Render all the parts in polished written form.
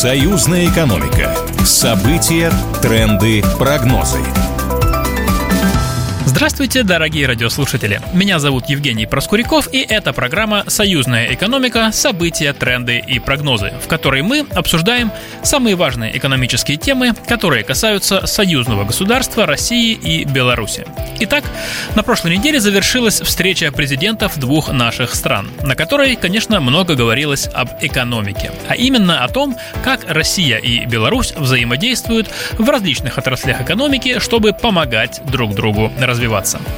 Союзная экономика. События, тренды, прогнозы. Здравствуйте, дорогие радиослушатели! Меня зовут Евгений Проскуряков, и это программа «Союзная экономика. События, тренды и прогнозы», в которой мы обсуждаем самые важные экономические темы, которые касаются союзного государства России и Беларуси. Итак, на прошлой неделе завершилась встреча президентов двух наших стран, на которой, конечно, много говорилось об экономике, а именно о том, как Россия и Беларусь взаимодействуют в различных отраслях экономики, чтобы помогать друг другу развиваться.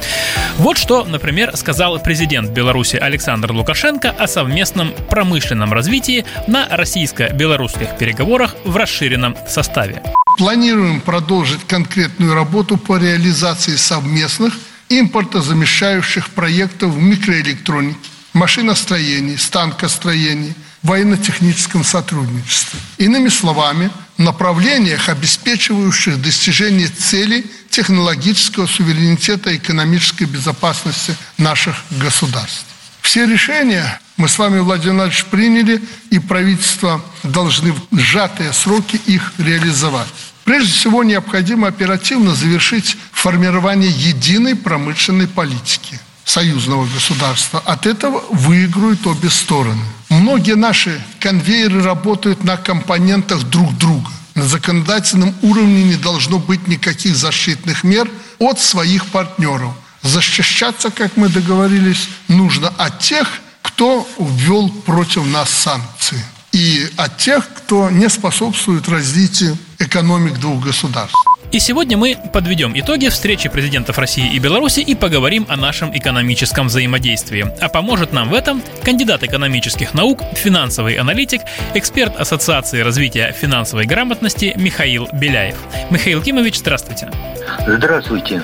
Вот что, например, сказал президент Беларуси Александр Лукашенко о совместном промышленном развитии на российско-белорусских переговорах в расширенном составе. Планируем продолжить конкретную работу по реализации совместных импортозамещающих проектов в микроэлектронике, машиностроении, станкостроении, военно-техническом сотрудничестве. Иными словами, направлениях, обеспечивающих достижение целей технологического суверенитета и экономической безопасности наших государств. Все решения мы с вами, Владимир Владимирович, приняли, и правительство должны в сжатые сроки их реализовать. Прежде всего, необходимо оперативно завершить формирование единой промышленной политики союзного государства. От этого выиграют обе стороны. Многие наши конвейеры работают на компонентах друг друга. На законодательном уровне не должно быть никаких защитных мер от своих партнеров. Защищаться, как мы договорились, нужно от тех, кто ввел против нас санкции, и от тех, кто не способствует развитию экономик двух государств. И сегодня мы подведем итоги встречи президентов России и Беларуси и поговорим о нашем экономическом взаимодействии. А поможет нам в этом кандидат экономических наук, финансовый аналитик, эксперт Ассоциации развития финансовой грамотности Михаил Беляев. Михаил Кимович, здравствуйте. Здравствуйте.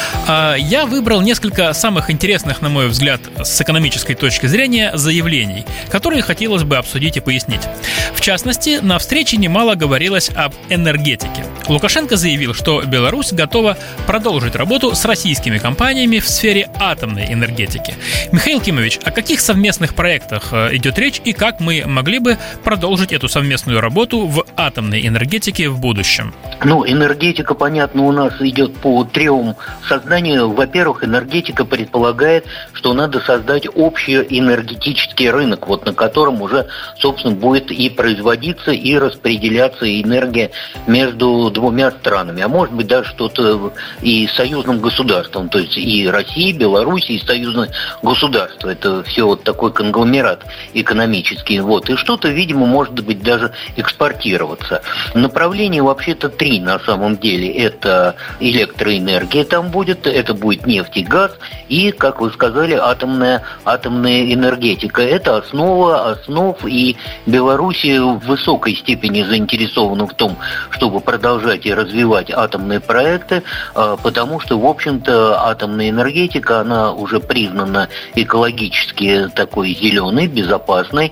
Я выбрал несколько самых интересных, на мой взгляд, с экономической точки зрения, заявлений, которые хотелось бы обсудить и пояснить. В частности, на встрече немало говорилось об энергетике. Лукашенко заявил, что Беларусь готова продолжить работу с российскими компаниями в сфере атомной энергетики. Михаил Кимович, о каких совместных проектах идет речь и как мы могли бы продолжить эту совместную работу в атомной энергетике в будущем? Энергетика, понятно, у нас идет по трем созданию. Во-первых, энергетика предполагает, что надо создать общий энергетический рынок, на котором уже, собственно, будет и производиться, и распределяться энергия между двумя странами, а может быть даже что-то и союзным государством, то есть и Россия, и Беларусь, и союзное государство. Это все такой конгломерат экономический. И что-то, видимо, может быть даже экспортироваться. Направление вообще-то три на самом деле. Это электроэнергия там будет, это будет нефть и газ, и, как вы сказали, атомная энергетика. Это основа основ, и Беларусь в высокой степени заинтересована в том, чтобы продолжать и развивать атомные проекты, потому что, в общем-то, атомная энергетика, она уже признана экологически такой зеленой, безопасной,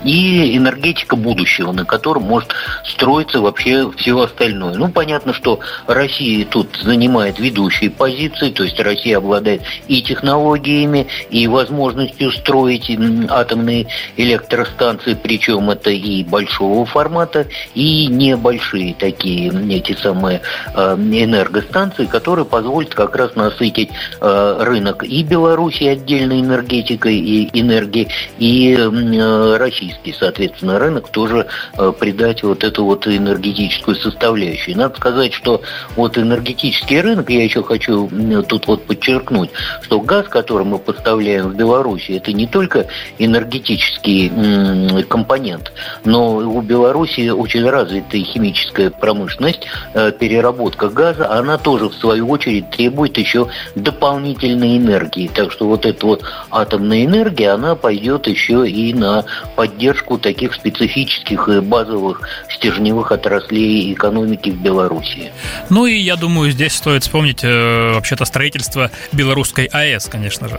и энергетика будущего, на котором может строиться вообще все остальное. Понятно, что Россия тут занимает ведущие позиции, то есть Россия обладает и технологиями, и возможностью строить атомные электростанции, причем это и большого формата, и небольшие такие, эти самые энергостанции, которые позволят как раз насытить рынок и Беларуси отдельной энергетикой и энергией, и российский, соответственно, рынок тоже придать эту энергетическую составляющую. Надо сказать, что энергетический рынок, я еще хочу тут подчеркнуть, что газ, который мы поставляем в Беларусь, это не только энергетический компонент, но у Беларуси очень развитая химическая промышленность, переработка газа, она тоже в свою очередь требует еще дополнительной энергии. Так что эта атомная энергия, она пойдет еще и на поддержку таких специфических и базовых стержневых отраслей экономики в Беларуси. И я думаю, здесь стоит вспомнить вообще-то строительство белорусской АЭС, конечно же.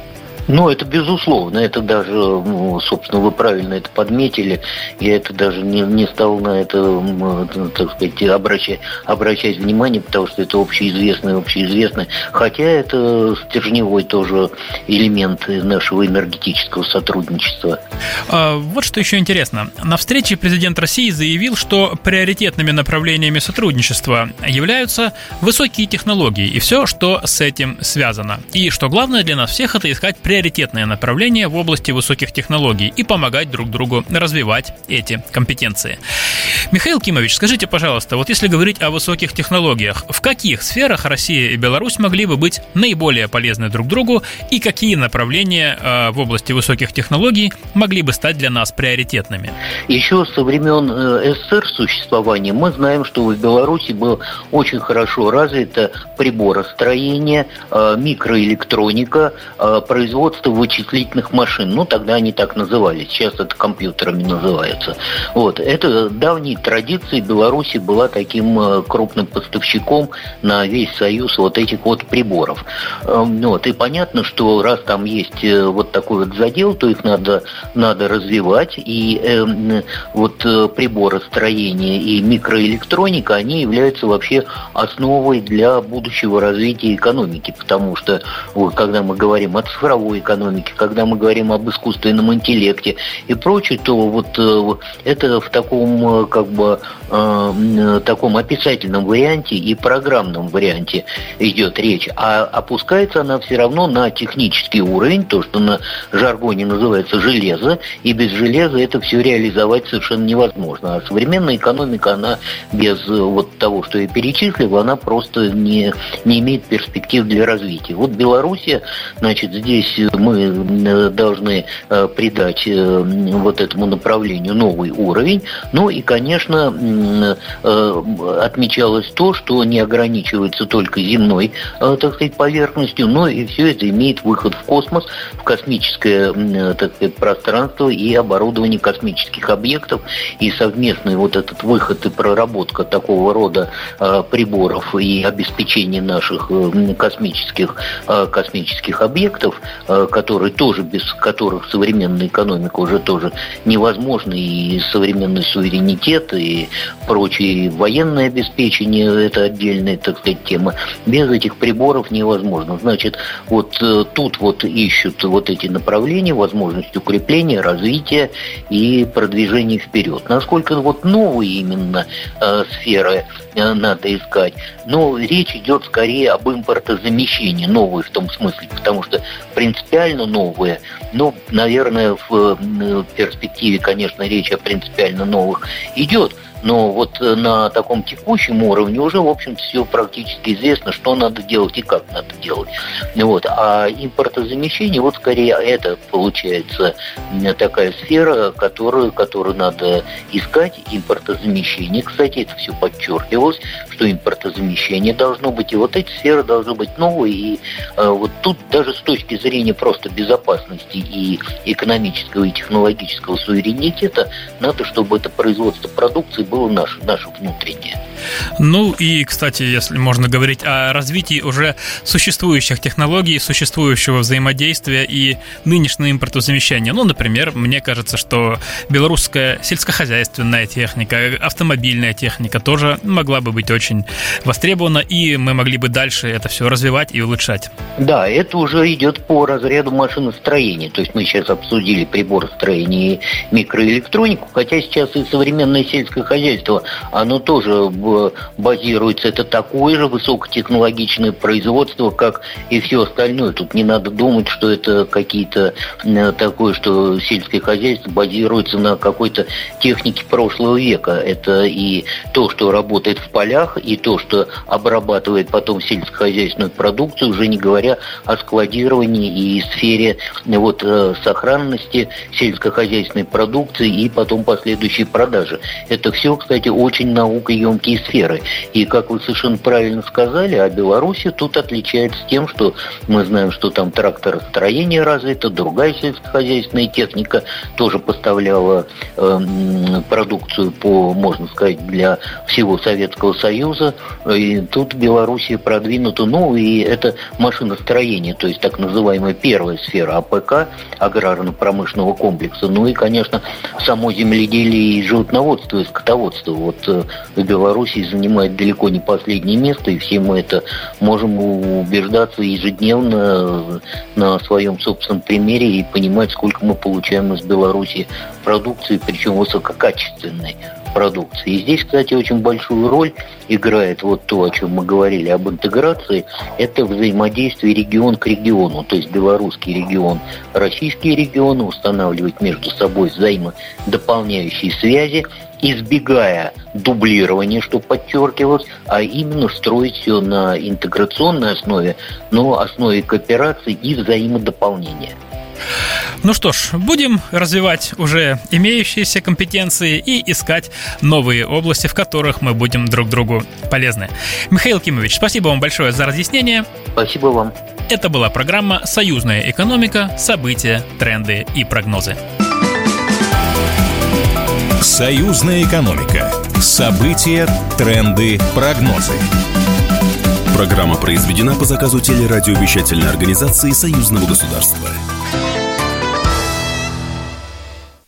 Ну, это безусловно, это даже, собственно, вы правильно это подметили, я это даже не стал на это, так сказать, обращать внимание, потому что это общеизвестное, хотя это стержневой тоже элемент нашего энергетического сотрудничества. Вот что еще интересно. На встрече президент России заявил, что приоритетными направлениями сотрудничества являются высокие технологии и все, что с этим связано. И что главное для нас всех — это искать приоритетные направления в области высоких технологий и помогать друг другу развивать эти компетенции. Михаил Кимович, скажите, пожалуйста, вот если говорить о высоких технологиях, в каких сферах Россия и Беларусь могли бы быть наиболее полезны друг другу и какие направления в области высоких технологий могли бы стать для нас приоритетными? Еще со времен СССР существования мы знаем, что в Беларуси было очень хорошо развито приборостроение, микроэлектроника, производство вычислительных машин. Ну, тогда они так назывались, сейчас это компьютерами называется. Вот. Это давней традицией Беларуси была таким крупным поставщиком на весь Союз вот этих вот приборов. Вот. И понятно, что раз там есть вот такой вот задел, то их надо развивать. И вот приборостроение и микроэлектроника, они являются вообще основой для будущего развития экономики. Потому что, когда мы говорим о цифровой экономике, когда мы говорим об искусственном интеллекте и прочее, то вот это в таком таком описательном варианте и программном варианте идет речь. А опускается она все равно на технический уровень, то, что на жаргоне называется железо, и без железа это все реализовать совершенно невозможно. А современная экономика, она без вот того, что я перечислил, она просто не имеет перспектив для развития. Вот Белоруссия, значит, здесь мы должны придать вот этому направлению новый уровень. Ну и, конечно, отмечалось то, что не ограничивается только земной, так сказать, поверхностью, но и все это имеет выход в космос, в космическое, так сказать, пространство и оборудование космических объектов. И совместный вот этот выход и проработка такого рода приборов и обеспечение наших космических объектов, которые тоже, без которых современная экономика уже тоже невозможна, и современный суверенитет, и прочее военное обеспечение, это отдельная, так сказать, тема. Без этих приборов невозможно. Значит, вот тут вот ищут вот эти направления, возможность укрепления, развития и продвижения вперед. Насколько вот новые именно сферы надо искать, но речь идет скорее об импортозамещении, новые в том смысле, потому что принципиально новые, но, наверное, в перспективе, конечно, речь о принципиально новых идет. Но вот на таком текущем уровне уже, в общем-то, все практически известно, что надо делать и как надо делать. Вот. А импортозамещение, вот скорее это получается такая сфера, которую надо искать. Импортозамещение, кстати, это все подчеркивалось, что импортозамещение должно быть, и вот эти сферы должны быть новые. И вот тут даже с точки зрения просто безопасности и экономического и технологического суверенитета надо, чтобы это производство продукции было наше внутреннее. Ну и, кстати, если можно говорить о развитии уже существующих технологий, существующего взаимодействия и нынешнего импортозамещения. Ну, например, мне кажется, что белорусская сельскохозяйственная техника, автомобильная техника тоже могла бы быть очень востребована, и мы могли бы дальше это все развивать и улучшать. Да, это уже идет по разряду машиностроения. То есть мы сейчас обсудили приборостроение и микроэлектронику, хотя сейчас и современное сельское хозяйство, оно тоже базируется, это такое же высокотехнологичное производство, как и все остальное. Тут не надо думать, что это какие-то такое, что сельское хозяйство базируется на какой-то технике прошлого века. Это и то, что работает в полях, и то, что обрабатывает потом сельскохозяйственную продукцию, уже не говоря о складировании и сфере вот сохранности сельскохозяйственной продукции и потом последующей продажи. Это все, кстати, очень наукоемкие экономические сферы. И, как вы совершенно правильно сказали, а Беларусь тут отличается тем, что мы знаем, что там тракторостроение развито, другая сельскохозяйственная техника тоже поставляла продукцию можно сказать, для всего Советского Союза. И тут Белоруссия продвинута, и это машиностроение, то есть так называемая первая сфера АПК, аграрно-промышленного комплекса. И, конечно, само земледелие и животноводство, и скотоводство в Белоруссии занимает далеко не последнее место, и все мы это можем убеждаться ежедневно на своем собственном примере и понимать, сколько мы получаем из Беларуси продукции, причем высококачественной продукции. И здесь, кстати, очень большую роль играет то, о чем мы говорили, об интеграции, это взаимодействие регион к региону, то есть белорусский регион, российские регионы, устанавливать между собой взаимодополняющие связи, избегая дублирования, что подчеркивалось, а именно строить все на интеграционной основе, но основе кооперации и взаимодополнения. Ну что ж, будем развивать уже имеющиеся компетенции и искать новые области, в которых мы будем друг другу полезны. Михаил Кимович, спасибо вам большое за разъяснение. Спасибо вам. Это была программа «Союзная экономика. События, тренды и прогнозы». Союзная экономика. События, тренды, прогнозы. Программа произведена по заказу телерадиовещательной организации Союзного государства.